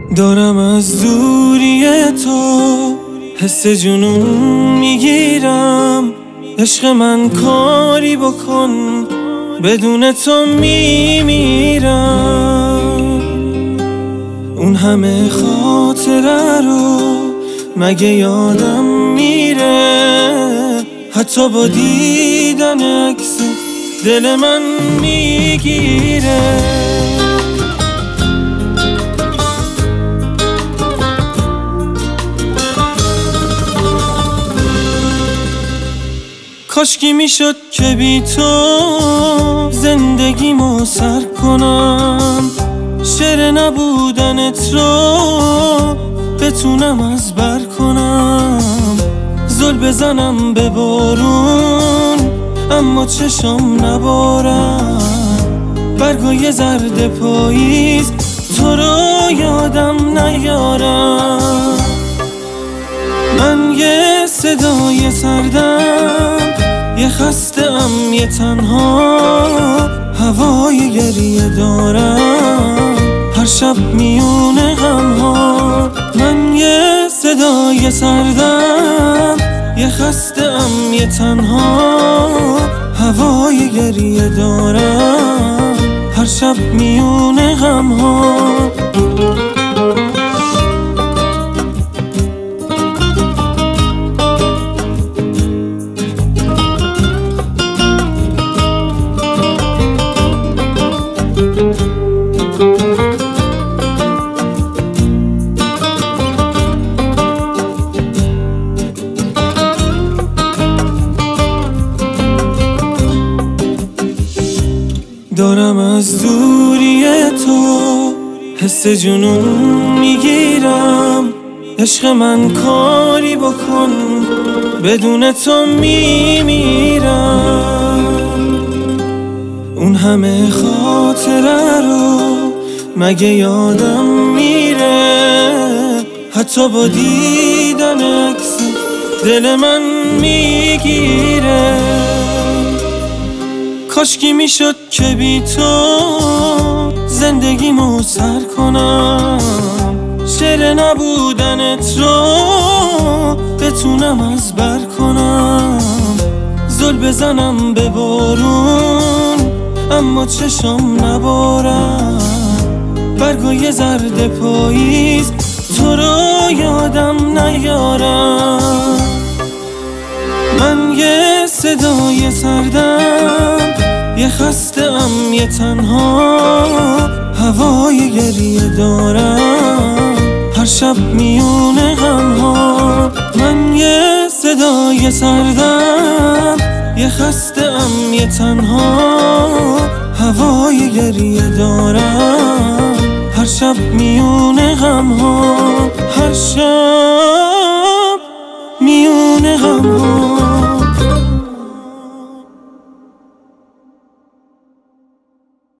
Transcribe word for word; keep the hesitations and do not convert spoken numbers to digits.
دارم از دوری تو حس جنون میگیرم. عشق من کاری بکن بدون تو میمیرم. اون همه خاطره رو مگه یادم میره؟ حتی با دیدن عکس دل من میگیره. کاشکی میشد که بی تو زندگیمو سر کنم. شعر نبودنت رو بتونم از بر کنم. زل بزنم به بارون اما چشم نبارم. برگای زرد پاییز تو رو یادم نیارم. من یه صدای سردم، یه خسته ام، یه تنها، هوای گریه دارم هر شب میونه غمها. من یه صدای سردم، یه خسته ام، یه تنها، هوای گریه دارم هر شب میونه غمها. دارم از دوری تو حس جنون میگیرم. عشق من کاری بکن بدون تو میمیرم. اون همه خاطره رو مگه یادم میره؟ حتی با دیدن عکس دل من میگیره. کاشکی میشد که بی تو زندگیمو سر کنم. شعر نبودنت رو بتونم از بر کنم. زل بزنم به بارون اما چشم نبارم. برگای زرد پاییز تو رو یادم نیارم. من یه صدای سردم، یه خسته ام، یه تنها، هوای گریه دارم هر شب میونه غمها. من یه صدای سردم، یه خسته ام، یه تنها، هوای گریه دارم هر شب میونه غمها. هر شب میونه غمها.